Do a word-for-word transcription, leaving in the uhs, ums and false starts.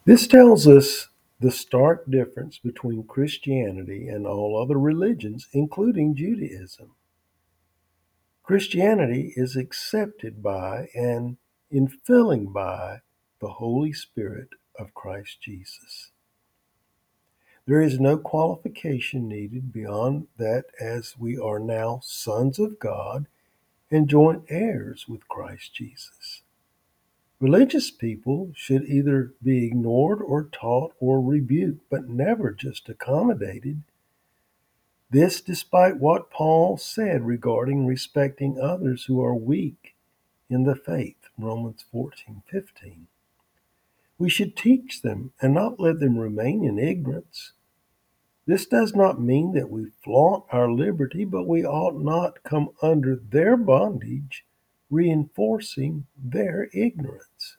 This tells us the stark difference between Christianity and all other religions, including Judaism. Christianity is accepted by and infilling by the Holy Spirit of Christ Jesus. There is no qualification needed beyond that, as we are now sons of God and joint heirs with Christ Jesus. Religious people should either be ignored or taught or rebuked, but never just accommodated. This despite what Paul said regarding respecting others who are weak in the faith, Romans fourteen fifteen. We should teach them and not let them remain in ignorance. This does not mean that we flaunt our liberty, but we ought not come under their bondage, reinforcing their ignorance.